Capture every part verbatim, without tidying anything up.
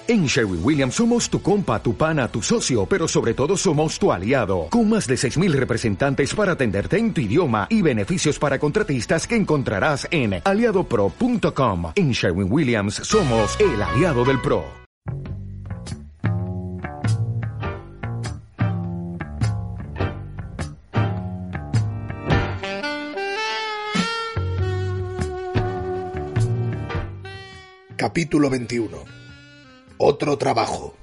En Sherwin-Williams somos tu compa, tu pana, tu socio, pero sobre todo somos tu aliado, con más de seis mil representantes para atenderte en tu idioma y beneficios para contratistas que encontrarás en aliado pro punto com. En Sherwin-Williams somos el aliado del pro. Capítulo veintiuno. Otro trabajo.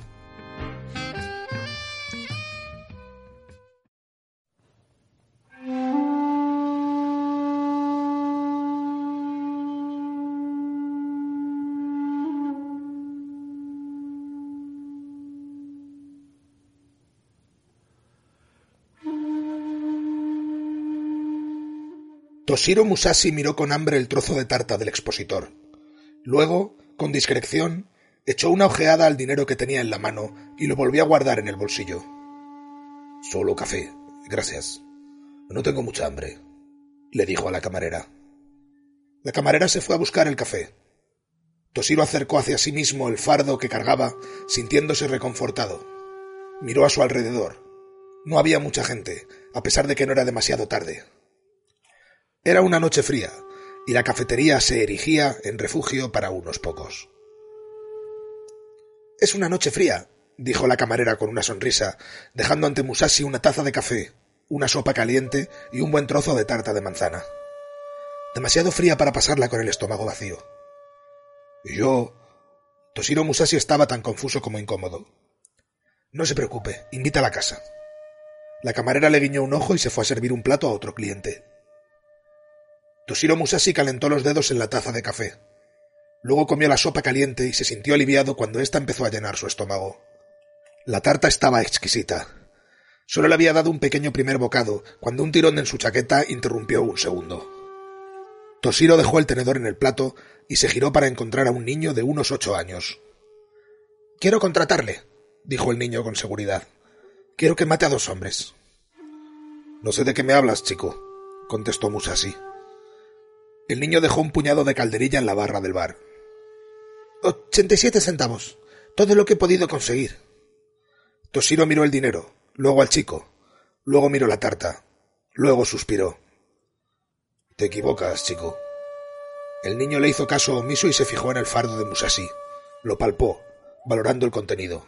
Toshiro Musashi miró con hambre el trozo de tarta del expositor. Luego, con discreción, echó una ojeada al dinero que tenía en la mano y lo volvió a guardar en el bolsillo. «Solo café, gracias. No tengo mucha hambre», le dijo a la camarera. La camarera se fue a buscar el café. Toshiro acercó hacia sí mismo el fardo que cargaba, sintiéndose reconfortado. Miró a su alrededor. No había mucha gente, a pesar de que no era demasiado tarde. Era una noche fría, y la cafetería se erigía en refugio para unos pocos. «Es una noche fría», dijo la camarera con una sonrisa, dejando ante Musashi una taza de café, una sopa caliente y un buen trozo de tarta de manzana. Demasiado fría para pasarla con el estómago vacío. Y yo... Toshiro Musashi estaba tan confuso como incómodo. «No se preocupe, invita a la casa». La camarera le guiñó un ojo y se fue a servir un plato a otro cliente. Toshiro Musashi calentó los dedos en la taza de café. Luego comió la sopa caliente y se sintió aliviado cuando ésta empezó a llenar su estómago. La tarta estaba exquisita. Solo le había dado un pequeño primer bocado cuando un tirón en su chaqueta interrumpió un segundo. Toshiro dejó el tenedor en el plato y se giró para encontrar a un niño de unos ocho años. «Quiero contratarle», dijo el niño con seguridad. «Quiero que mate a dos hombres». «No sé de qué me hablas, chico», contestó Musashi. El niño dejó un puñado de calderilla en la barra del bar. «Ochenta y siete centavos. Todo lo que he podido conseguir». Toshiro miró el dinero, luego al chico, luego miró la tarta, luego suspiró. «Te equivocas, chico». El niño le hizo caso omiso y se fijó en el fardo de Musashi. Lo palpó, valorando el contenido.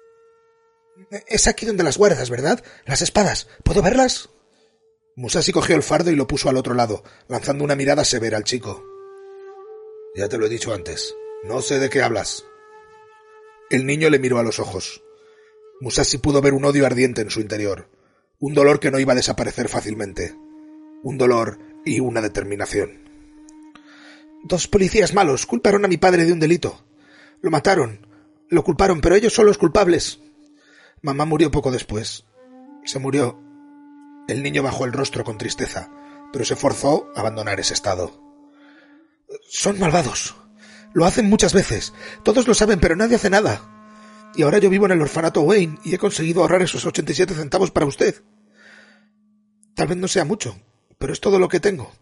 «Es aquí donde las guardas, ¿verdad? Las espadas. ¿Puedo verlas?» Musashi cogió el fardo y lo puso al otro lado, lanzando una mirada severa al chico. «Ya te lo he dicho antes. No sé de qué hablas». El niño le miró a los ojos. Musashi pudo ver un odio ardiente en su interior, un dolor que no iba a desaparecer fácilmente, un dolor y una determinación. «Dos policías malos culparon a mi padre de un delito. Lo mataron, lo culparon, pero ellos son los culpables. Mamá murió poco después. Se murió». El niño bajó el rostro con tristeza, pero se forzó a abandonar ese estado. «Son malvados. Lo hacen muchas veces. Todos lo saben, pero nadie hace nada. Y ahora yo vivo en el orfanato Wayne y he conseguido ahorrar esos ochenta y siete centavos para usted. Tal vez no sea mucho, pero es todo lo que tengo».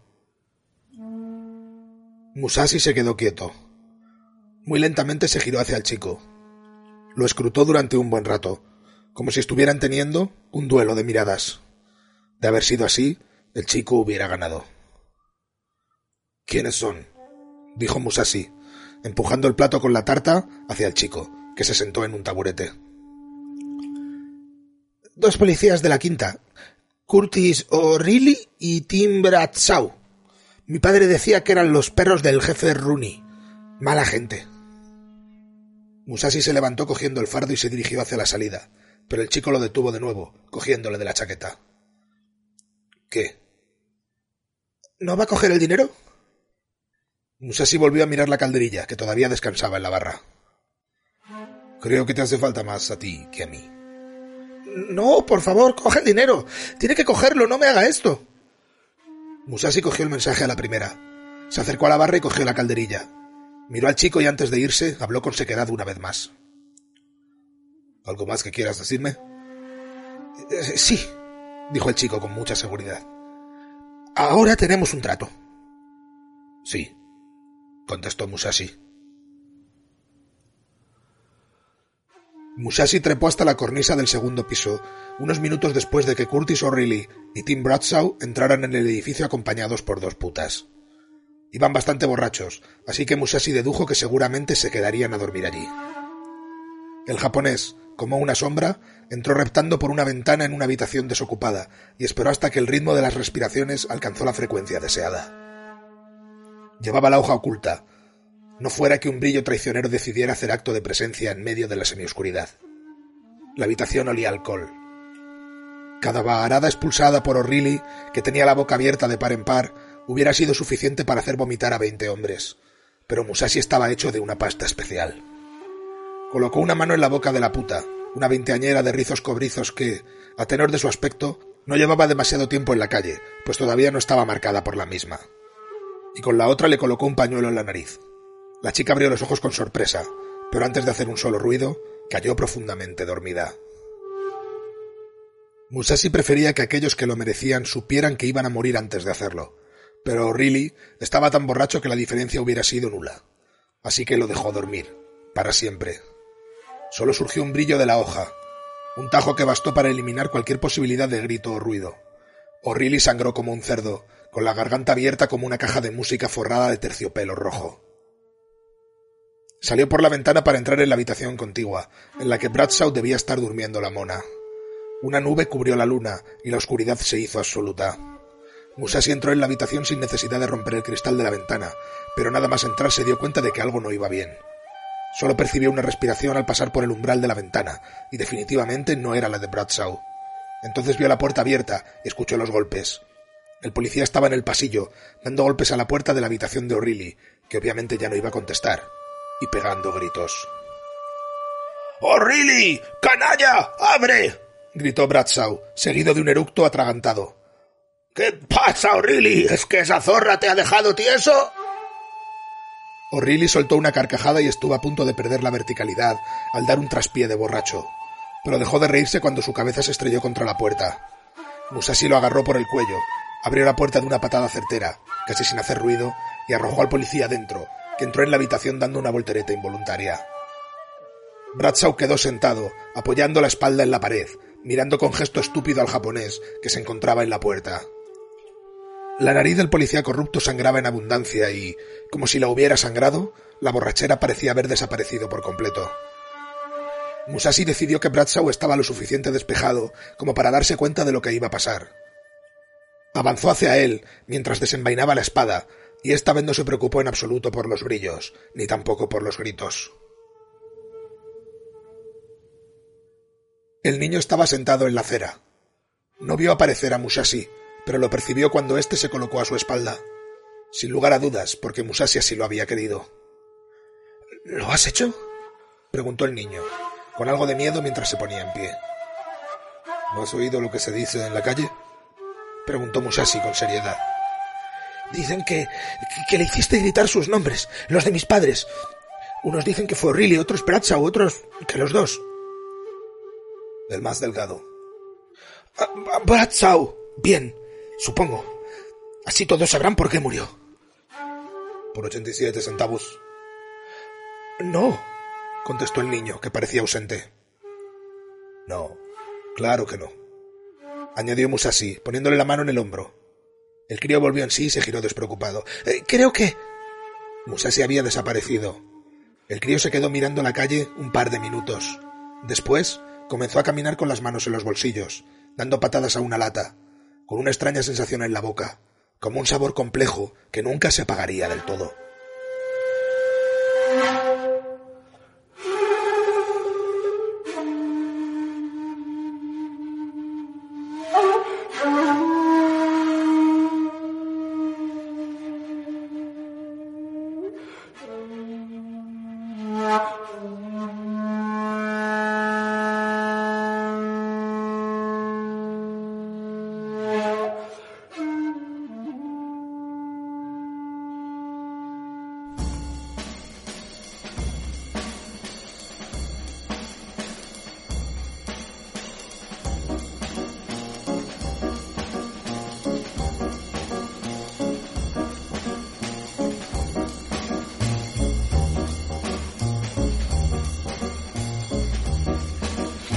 Musashi se quedó quieto. Muy lentamente se giró hacia el chico. Lo escrutó durante un buen rato, como si estuvieran teniendo un duelo de miradas. De haber sido así, el chico hubiera ganado. «¿Quiénes son?», dijo Musashi, empujando el plato con la tarta hacia el chico, que se sentó en un taburete. «Dos policías de la quinta, Curtis O'Reilly y Tim Bradshaw. Mi padre decía que eran los perros del jefe Rooney. Mala gente». Musashi se levantó cogiendo el fardo y se dirigió hacia la salida, pero el chico lo detuvo de nuevo, cogiéndole de la chaqueta. «¿Qué? ¿No va a coger el dinero?» Musashi volvió a mirar la calderilla, que todavía descansaba en la barra. «Creo que te hace falta más a ti que a mí». «No, por favor, coge el dinero. Tiene que cogerlo, no me haga esto». Musashi cogió el mensaje a la primera. Se acercó a la barra y cogió la calderilla. Miró al chico y antes de irse habló con sequedad una vez más. «¿Algo más que quieras decirme?» Eh, «Sí», dijo el chico con mucha seguridad. «Ahora tenemos un trato». Sí, contestó Musashi. Musashi trepó hasta la cornisa del segundo piso, unos minutos después de que Curtis O'Reilly y Tim Bradshaw entraran en el edificio acompañados por dos putas. Iban bastante borrachos, así que Musashi dedujo que seguramente se quedarían a dormir allí. El japonés, como una sombra, entró reptando por una ventana en una habitación desocupada y esperó hasta que el ritmo de las respiraciones alcanzó la frecuencia deseada. Llevaba la hoja oculta, no fuera que un brillo traicionero decidiera hacer acto de presencia en medio de la semioscuridad. La habitación olía a alcohol. Cada vaharada expulsada por O'Reilly, que tenía la boca abierta de par en par, hubiera sido suficiente para hacer vomitar a veinte hombres, pero Musashi estaba hecho de una pasta especial. Colocó una mano en la boca de la puta, una veinteañera de rizos cobrizos que, a tenor de su aspecto, no llevaba demasiado tiempo en la calle, pues todavía no estaba marcada por la misma. Y con la otra le colocó un pañuelo en la nariz. La chica abrió los ojos con sorpresa, pero antes de hacer un solo ruido, cayó profundamente dormida. Musashi prefería que aquellos que lo merecían supieran que iban a morir antes de hacerlo, pero O'Reilly estaba tan borracho que la diferencia hubiera sido nula, así que lo dejó dormir, para siempre. Solo surgió un brillo de la hoja, un tajo que bastó para eliminar cualquier posibilidad de grito o ruido. O'Reilly sangró como un cerdo, con la garganta abierta como una caja de música forrada de terciopelo rojo. Salió por la ventana para entrar en la habitación contigua, en la que Bradshaw debía estar durmiendo la mona. Una nube cubrió la luna y la oscuridad se hizo absoluta. Musashi entró en la habitación sin necesidad de romper el cristal de la ventana, pero nada más entrar se dio cuenta de que algo no iba bien. Solo percibió una respiración al pasar por el umbral de la ventana, y definitivamente no era la de Bradshaw. Entonces vio la puerta abierta y escuchó los golpes. El policía estaba en el pasillo, dando golpes a la puerta de la habitación de O'Reilly, que obviamente ya no iba a contestar, y pegando gritos. «¡O'Reilly! ¡Canalla! ¡Abre!», gritó Bradshaw, seguido de un eructo atragantado. «¿Qué pasa, O'Reilly? ¿Es que esa zorra te ha dejado tieso?» O'Reilly soltó una carcajada y estuvo a punto de perder la verticalidad al dar un traspié de borracho, pero dejó de reírse cuando su cabeza se estrelló contra la puerta. Musashi lo agarró por el cuello, abrió la puerta de una patada certera, casi sin hacer ruido, y arrojó al policía dentro, que entró en la habitación dando una voltereta involuntaria. Bradshaw quedó sentado, apoyando la espalda en la pared, mirando con gesto estúpido al japonés que se encontraba en la puerta. La nariz del policía corrupto sangraba en abundancia y, como si la hubiera sangrado, la borrachera parecía haber desaparecido por completo. Musashi decidió que Bradshaw estaba lo suficiente despejado como para darse cuenta de lo que iba a pasar. Avanzó hacia él mientras desenvainaba la espada, y esta vez no se preocupó en absoluto por los brillos, ni tampoco por los gritos. El niño estaba sentado en la acera. No vio aparecer a Musashi, pero lo percibió cuando éste se colocó a su espalda. Sin lugar a dudas, porque Musashi así lo había querido. «¿Lo has hecho?», preguntó el niño, con algo de miedo mientras se ponía en pie. «¿No has oído lo que se dice en la calle?», preguntó Musashi con seriedad. «Dicen que, que le hiciste gritar sus nombres, los de mis padres. Unos dicen que fue O'Reilly, otros Bradshaw, otros que los dos». El más delgado. «Bradshaw. Bien, supongo. Así todos sabrán por qué murió». «¿Por ochenta y siete centavos?» «No», contestó el niño, que parecía ausente. «No, claro que no», añadió Musashi, poniéndole la mano en el hombro. El crío volvió en sí y se giró despreocupado. Eh, «Creo que...» Musashi había desaparecido. El crío se quedó mirando la calle un par de minutos. Después comenzó a caminar con las manos en los bolsillos, dando patadas a una lata, con una extraña sensación en la boca, como un sabor complejo que nunca se apagaría del todo.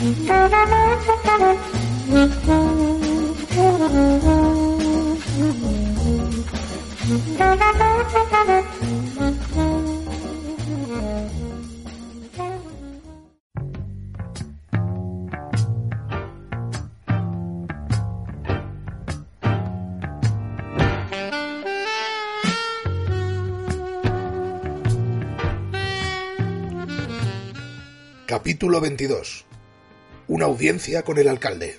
Capítulo veintidós. Una audiencia con el alcalde.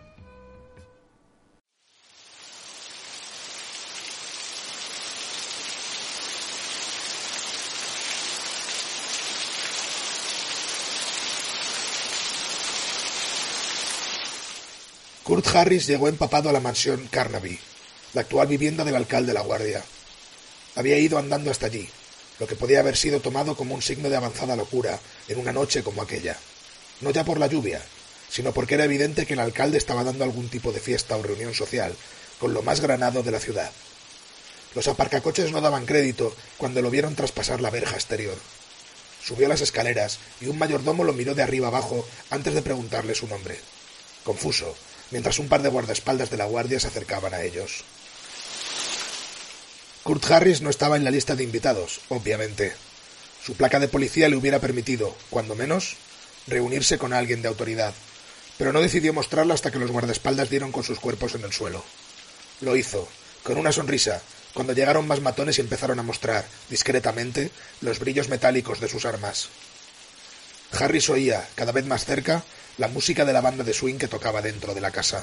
Kurt Harris llegó empapado a la mansión Carnaby, la actual vivienda del alcalde La Guardia. Había ido andando hasta allí, lo que podía haber sido tomado como un signo de avanzada locura en una noche como aquella. No ya por la lluvia, sino porque era evidente que el alcalde estaba dando algún tipo de fiesta o reunión social con lo más granado de la ciudad. Los aparcacoches no daban crédito cuando lo vieron traspasar la verja exterior. Subió las escaleras y un mayordomo lo miró de arriba abajo antes de preguntarle su nombre. Confuso, mientras un par de guardaespaldas de la guardia se acercaban a ellos. Kurt Harris no estaba en la lista de invitados, obviamente. Su placa de policía le hubiera permitido, cuando menos, reunirse con alguien de autoridad, pero no decidió mostrarla hasta que los guardaespaldas dieron con sus cuerpos en el suelo. Lo hizo, con una sonrisa, cuando llegaron más matones y empezaron a mostrar, discretamente, los brillos metálicos de sus armas. Harris oía, cada vez más cerca, la música de la banda de swing que tocaba dentro de la casa.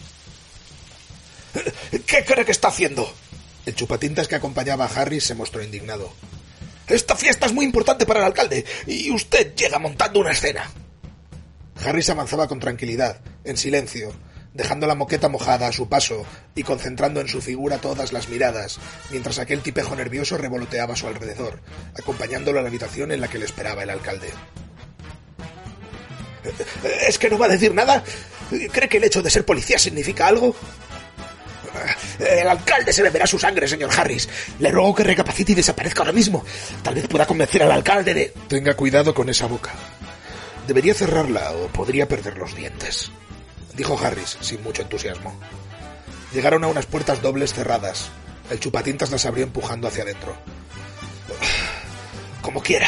¿Qué cree que está haciendo? El chupatintas que acompañaba a Harris se mostró indignado. Esta fiesta es muy importante para el alcalde, y usted llega montando una escena. Harris avanzaba con tranquilidad, en silencio, dejando la moqueta mojada a su paso y concentrando en su figura todas las miradas, mientras aquel tipejo nervioso revoloteaba a su alrededor, acompañándolo a la habitación en la que le esperaba el alcalde. ¿Es que no va a decir nada? ¿Cree que el hecho de ser policía significa algo? El alcalde se beberá su sangre, señor Harris. Le ruego que recapacite y desaparezca ahora mismo. Tal vez pueda convencer al alcalde de... Tenga cuidado con esa boca. Debería cerrarla o podría perder los dientes, dijo Harris, sin mucho entusiasmo. Llegaron a unas puertas dobles cerradas. El chupatintas las abrió empujando hacia adentro. Como quiera.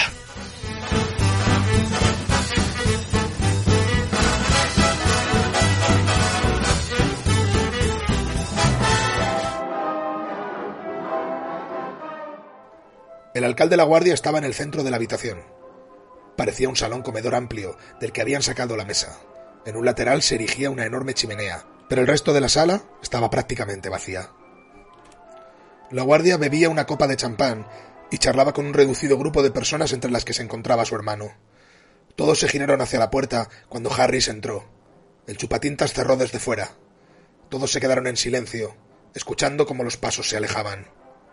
El alcalde La Guardia estaba en el centro de la habitación. Parecía un salón comedor amplio, del que habían sacado la mesa. En un lateral se erigía una enorme chimenea, pero el resto de la sala estaba prácticamente vacía. La Guardia bebía una copa de champán y charlaba con un reducido grupo de personas entre las que se encontraba su hermano. Todos se giraron hacia la puerta cuando Harris entró. El chupatintas cerró desde fuera. Todos se quedaron en silencio, escuchando cómo los pasos se alejaban.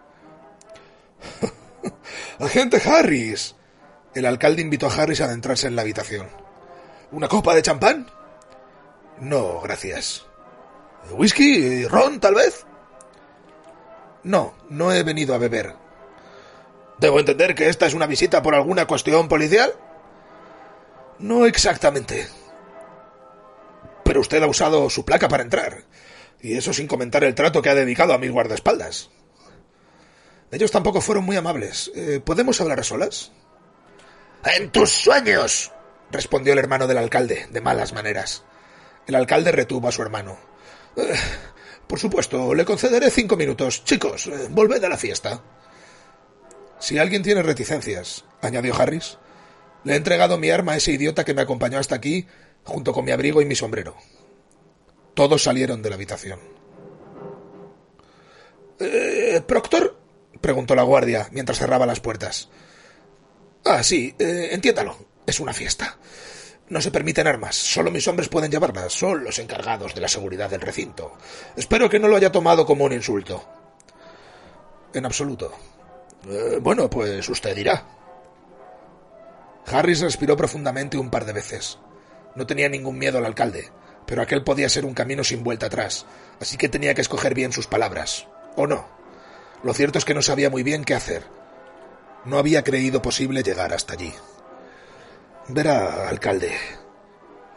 ¡Agente Harris! El alcalde invitó a Harris a adentrarse en la habitación. ¿Una copa de champán? No, gracias. ¿Whisky? ¿Ron, tal vez? No, no he venido a beber. ¿Debo entender que esta es una visita por alguna cuestión policial? No exactamente. Pero usted ha usado su placa para entrar, y eso sin comentar el trato que ha dedicado a mis guardaespaldas. Ellos tampoco fueron muy amables. Eh, ¿Podemos hablar a solas? ¡En tus sueños!, respondió el hermano del alcalde, de malas maneras. El alcalde retuvo a su hermano. Eh, por supuesto, le concederé cinco minutos. Chicos, eh, volved a la fiesta. Si alguien tiene reticencias, añadió Harris, le he entregado mi arma a ese idiota que me acompañó hasta aquí, junto con mi abrigo y mi sombrero. Todos salieron de la habitación. Eh, ¿Proctor? Preguntó la guardia mientras cerraba las puertas. Ah, sí, eh, entiéndalo. Es una fiesta. No se permiten armas. Solo mis hombres pueden llevarlas. Son los encargados de la seguridad del recinto. Espero que no lo haya tomado como un insulto. En absoluto. Eh, bueno, pues usted dirá. Harris respiró profundamente un par de veces. No tenía ningún miedo al alcalde, pero aquel podía ser un camino sin vuelta atrás, así que tenía que escoger bien sus palabras. ¿O no? Lo cierto es que no sabía muy bien qué hacer. No había creído posible llegar hasta allí. Verá, alcalde,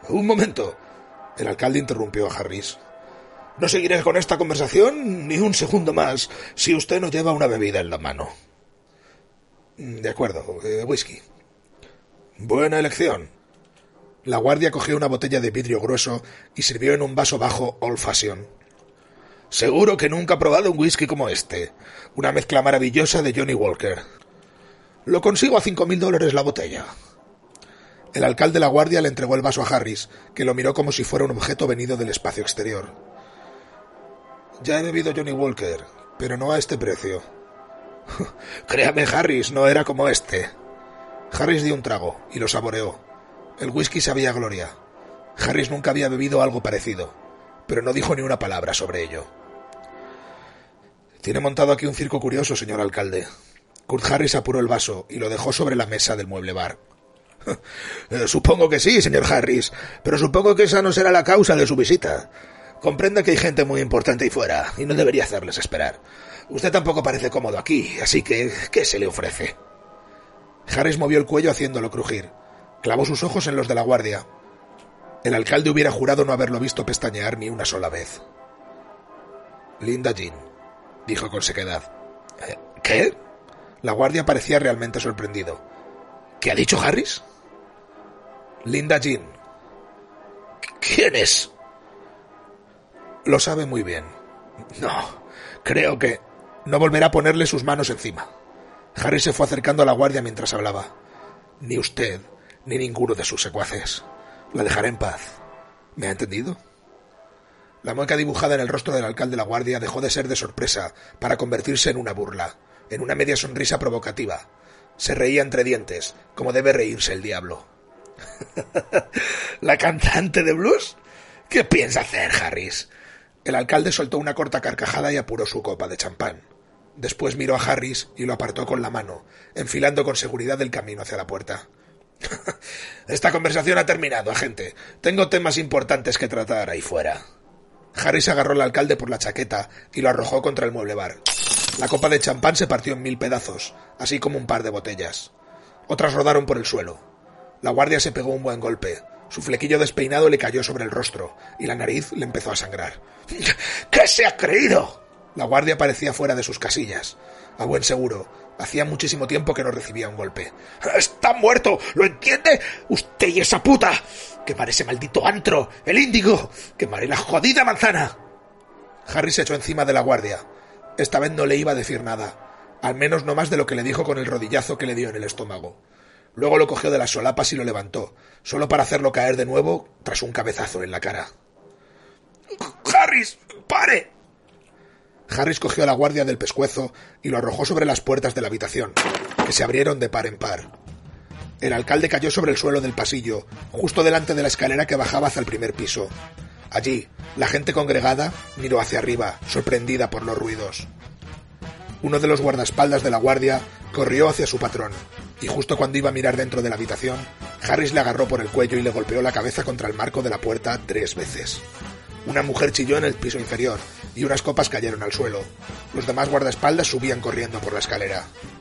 Un momento. El alcalde interrumpió a Harris. No seguiré con esta conversación ni un segundo más si usted no lleva una bebida en la mano. De acuerdo, eh, whisky. Buena elección. La guardia cogió una botella de vidrio grueso y sirvió en un vaso bajo Old Fashion. Seguro que nunca ha probado un whisky como este. Una mezcla maravillosa de Johnny Walker. Lo consigo a cinco mil dólares la botella. El alcalde de la guardia le entregó el vaso a Harris, que lo miró como si fuera un objeto venido del espacio exterior. Ya he bebido Johnny Walker, pero no a este precio. Créame, Harris, no era como este. Harris dio un trago y lo saboreó. El whisky sabía a gloria. Harris nunca había bebido algo parecido, pero no dijo ni una palabra sobre ello. Tiene montado aquí un circo curioso, señor alcalde. Kurt Harris apuró el vaso y lo dejó sobre la mesa del mueble bar. Eh, supongo que sí, señor Harris, pero supongo que esa no será la causa de su visita. Comprenda que hay gente muy importante ahí fuera y no debería hacerles esperar. Usted tampoco parece cómodo aquí, así que ¿qué se le ofrece? Harris movió el cuello haciéndolo crujir. Clavó sus ojos en los de la guardia. El alcalde hubiera jurado no haberlo visto pestañear ni una sola vez. Linda Jean, dijo con sequedad. ¿Qué? La guardia parecía realmente sorprendido. ¿Qué ha dicho Harris? Linda Jean. ¿Quién es? Lo sabe muy bien. No, creo que... No volverá a ponerle sus manos encima. Harris se fue acercando a la guardia mientras hablaba. Ni usted, ni ninguno de sus secuaces. La dejaré en paz. ¿Me ha entendido? La mueca dibujada en el rostro del alcalde de la guardia dejó de ser de sorpresa para convertirse en una burla, en una media sonrisa provocativa. Se reía entre dientes, como debe reírse el diablo. ¿La cantante de blues? ¿Qué piensa hacer, Harris? El alcalde soltó una corta carcajada y apuró su copa de champán. Después miró a Harris y lo apartó con la mano, enfilando con seguridad el camino hacia la puerta. Esta conversación ha terminado, agente. Tengo temas importantes que tratar ahí fuera. Harris agarró al alcalde por la chaqueta y lo arrojó contra el mueble bar. La copa de champán se partió en mil pedazos, así como un par de botellas. Otras rodaron por el suelo. La guardia se pegó un buen golpe. Su flequillo despeinado le cayó sobre el rostro y la nariz le empezó a sangrar. ¿Qué se ha creído? La guardia parecía fuera de sus casillas. A buen seguro, hacía muchísimo tiempo que no recibía un golpe. ¡Está muerto! ¿Lo entiende? ¡Usted y esa puta! ¡Quemaré ese maldito antro! ¡El índigo! ¡Quemaré la jodida manzana! Harry se echó encima de la guardia. Esta vez no le iba a decir nada. Al menos no más de lo que le dijo con el rodillazo que le dio en el estómago. Luego lo cogió de las solapas y lo levantó, solo para hacerlo caer de nuevo tras un cabezazo en la cara. ¡Harris! ¡Pare! Harris cogió a la guardia del pescuezo y lo arrojó sobre las puertas de la habitación, que se abrieron de par en par. El alcalde cayó sobre el suelo del pasillo, justo delante de la escalera que bajaba hacia el primer piso. Allí, la gente congregada miró hacia arriba, sorprendida por los ruidos. Uno de los guardaespaldas de la guardia corrió hacia su patrón, y justo cuando iba a mirar dentro de la habitación, Harris le agarró por el cuello y le golpeó la cabeza contra el marco de la puerta tres veces. Una mujer chilló en el piso inferior, y unas copas cayeron al suelo. Los demás guardaespaldas subían corriendo por la escalera.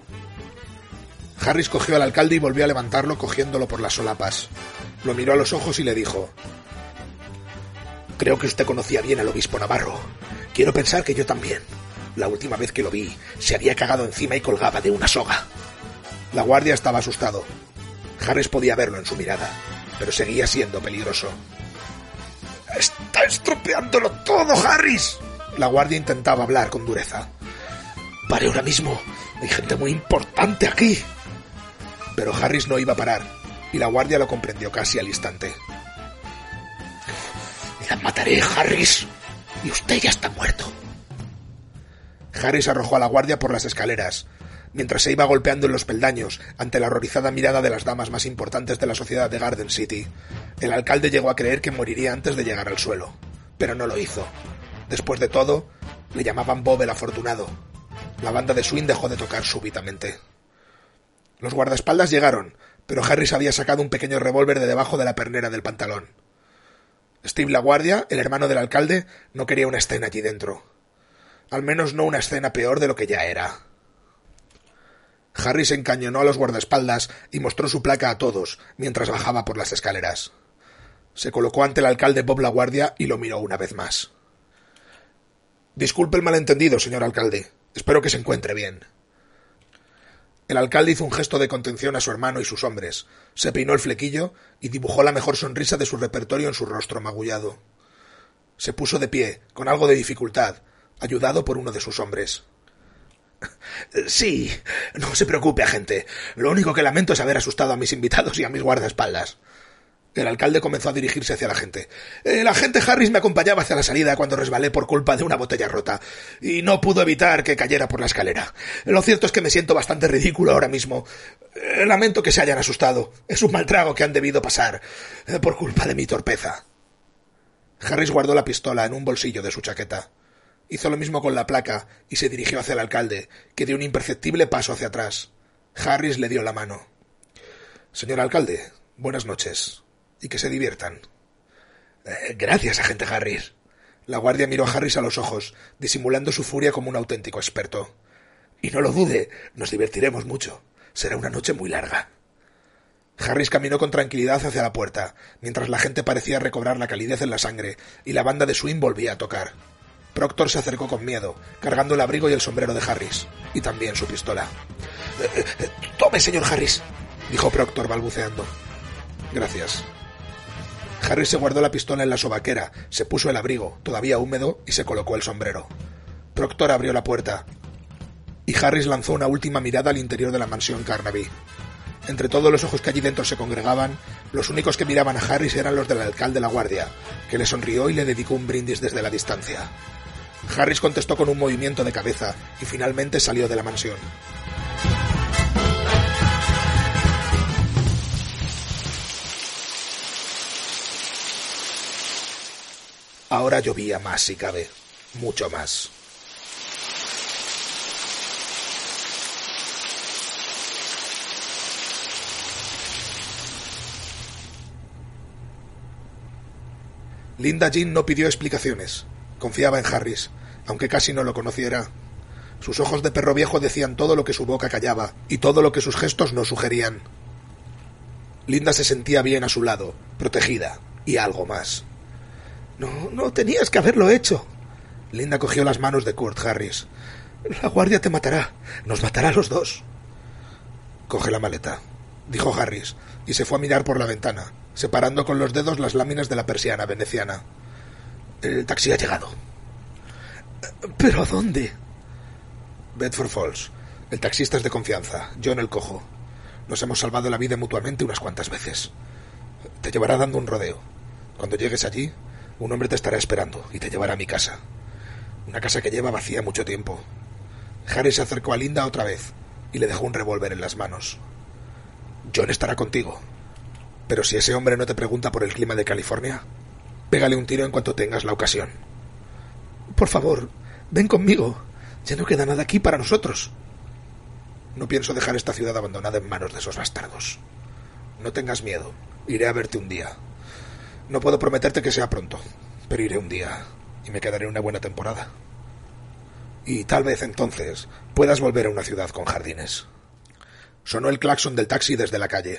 Harris cogió al alcalde y volvió a levantarlo cogiéndolo por las solapas. Lo miró a los ojos y le dijo: «Creo que usted conocía bien al obispo Navarro. Quiero pensar que yo también. La última vez que lo vi, se había cagado encima y colgaba de una soga». La guardia estaba asustado. Harris podía verlo en su mirada, pero seguía siendo peligroso. «¡Está estropeándolo todo, Harris!» La guardia intentaba hablar con dureza. «Pare ahora mismo. Hay gente muy importante aquí». Pero Harris no iba a parar, y la guardia lo comprendió casi al instante. «La mataré, Harris, y usted ya está muerto». Harris arrojó a la guardia por las escaleras, mientras se iba golpeando en los peldaños ante la horrorizada mirada de las damas más importantes de la sociedad de Garden City. El alcalde llegó a creer que moriría antes de llegar al suelo, pero no lo hizo. Después de todo, le llamaban Bob el Afortunado. La banda de swing dejó de tocar súbitamente. Los guardaespaldas llegaron, pero Harris había sacado un pequeño revólver de debajo de la pernera del pantalón. Steve la guardia, el hermano del alcalde, no quería una escena allí dentro. Al menos no una escena peor de lo que ya era. Harris encañonó a los guardaespaldas y mostró su placa a todos mientras bajaba por las escaleras. Se colocó ante el alcalde Bob la Guardia y lo miró una vez más. Disculpe el malentendido, señor alcalde. Espero que se encuentre bien. El alcalde hizo un gesto de contención a su hermano y sus hombres, se peinó el flequillo y dibujó la mejor sonrisa de su repertorio en su rostro magullado. Se puso de pie, con algo de dificultad, ayudado por uno de sus hombres. Sí, no se preocupe, agente. Lo único que lamento es haber asustado a mis invitados y a mis guardaespaldas. El alcalde comenzó a dirigirse hacia la gente. El agente Harris me acompañaba hacia la salida cuando resbalé por culpa de una botella rota, y no pudo evitar que cayera por la escalera. Lo cierto es que me siento bastante ridículo ahora mismo. Lamento que se hayan asustado. Es un mal trago que han debido pasar, por culpa de mi torpeza. Harris guardó la pistola en un bolsillo de su chaqueta. Hizo lo mismo con la placa y se dirigió hacia el alcalde, que dio un imperceptible paso hacia atrás. Harris le dio la mano. Señor alcalde, buenas noches. Y que se diviertan. Eh, gracias, agente Harris. La guardia miró a Harris a los ojos, disimulando su furia como un auténtico experto. Y no lo dude, nos divertiremos mucho. Será una noche muy larga. Harris caminó con tranquilidad hacia la puerta, mientras la gente parecía recobrar la calidez en la sangre y la banda de swing volvía a tocar. Proctor se acercó con miedo, cargando el abrigo y el sombrero de Harris, y también su pistola. Eh, eh, «Tome, señor Harris», dijo Proctor balbuceando. «Gracias». Harris se guardó la pistola en la sobaquera, se puso el abrigo, todavía húmedo, y se colocó el sombrero. Proctor abrió la puerta, y Harris lanzó una última mirada al interior de la mansión Carnaby. Entre todos los ojos que allí dentro se congregaban, los únicos que miraban a Harris eran los del alcalde de la guardia, que le sonrió y le dedicó un brindis desde la distancia. Harris contestó con un movimiento de cabeza, y finalmente salió de la mansión. Ahora llovía más, si cabe, mucho más. Linda Jean no pidió explicaciones. Confiaba en Harris, aunque casi no lo conociera. Sus ojos de perro viejo decían todo lo que su boca callaba, y todo lo que sus gestos no sugerían. Linda se sentía bien a su lado, protegida, y algo más. No, no tenías que haberlo hecho. Linda cogió las manos de Kurt Harris. La guardia te matará. Nos matará a los dos. Coge la maleta, dijo Harris, y se fue a mirar por la ventana, separando con los dedos las láminas de la persiana veneciana. El taxi ha llegado. ¿Pero a dónde? Bedford Falls. El taxista es de confianza, John el Cojo. Nos hemos salvado la vida mutuamente unas cuantas veces. Te llevará dando un rodeo. Cuando llegues allí, un hombre te estará esperando y te llevará a mi casa. Una casa que lleva vacía mucho tiempo. Harris se acercó a Linda otra vez y le dejó un revólver en las manos. John estará contigo. Pero si ese hombre no te pregunta por el clima de California, pégale un tiro en cuanto tengas la ocasión. Por favor, ven conmigo. Ya no queda nada aquí para nosotros. No pienso dejar esta ciudad abandonada en manos de esos bastardos. No tengas miedo. Iré a verte un día. No puedo prometerte que sea pronto, pero iré un día y me quedaré una buena temporada. Y tal vez entonces puedas volver a una ciudad con jardines. Sonó el claxon del taxi desde la calle.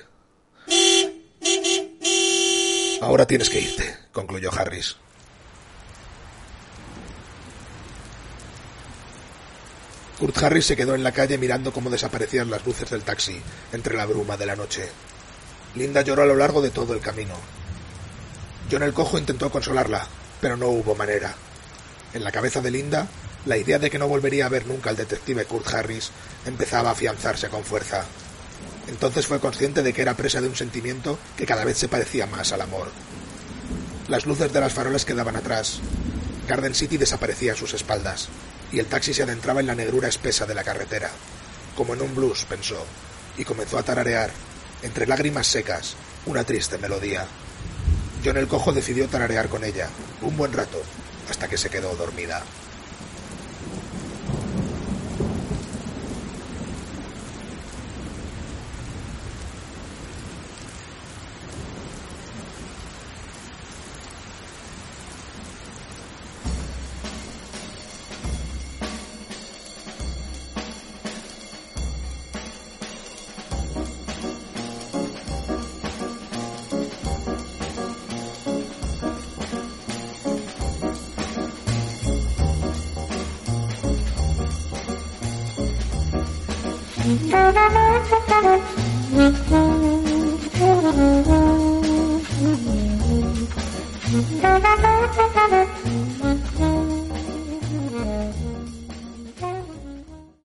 Ahora tienes que irte, concluyó Harris. Kurt Harris se quedó en la calle mirando cómo desaparecían las luces del taxi entre la bruma de la noche. Linda lloró a lo largo de todo el camino. John el Cojo intentó consolarla, pero no hubo manera. En la cabeza de Linda, la idea de que no volvería a ver nunca al detective Kurt Harris empezaba a afianzarse con fuerza. Entonces fue consciente de que era presa de un sentimiento que cada vez se parecía más al amor. Las luces de las farolas quedaban atrás. Garden City desaparecía a sus espaldas, y el taxi se adentraba en la negrura espesa de la carretera. Como en un blues, pensó, y comenzó a tararear, entre lágrimas secas, una triste melodía. John el Cojo decidió tararear con ella, un buen rato, hasta que se quedó dormida.